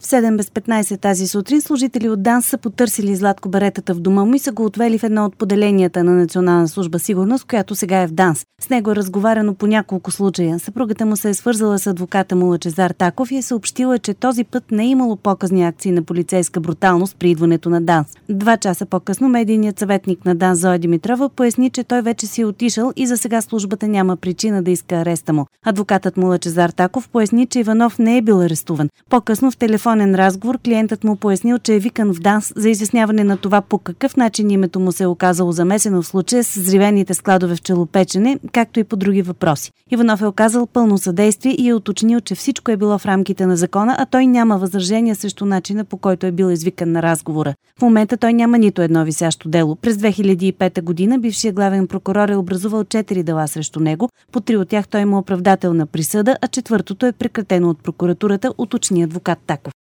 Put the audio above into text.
В 7 без 15 тази сутрин служители от ДАНС са потърсили Златко Беретата в дома му и са го отвели в едно от поделенията на Национална служба сигурност, която сега е в ДАНС. С него е разговаряно по няколко случая. Съпругата му се е свързала с адвоката му Лъчезар Таков и е съобщила, че този път не е имало показни акции на полицейска бруталност при идването на ДАНС. 2 часа по-късно медийният съветник на ДАНС Зоя Димитрова поясни, че той вече си е отишъл и за сега службата няма причина да иска ареста му. Адвокатът му Лъчезар Таков поясни, че Иванов не е бил арестуван. По-късно в телефонен разговор клиентът му пояснил, че е викан в ДАНС за изясняване на това по какъв начин името му се е оказало замесено в случая с взривените складове в Челопечене, както и по други въпроси. Иванов е оказал пълно съдействие и е уточнил, че всичко е било в рамките на закона, а той няма възражения срещу начина, по който е бил извикан на разговора. В момента той няма нито едно висящо дело. През 2005 година бившият главен прокурор е образувал 4 дела срещу него, по 3 от тях той има оправдателна присъда, а 4-то е прекратено от прокуратурата, уточни адвокат Таков.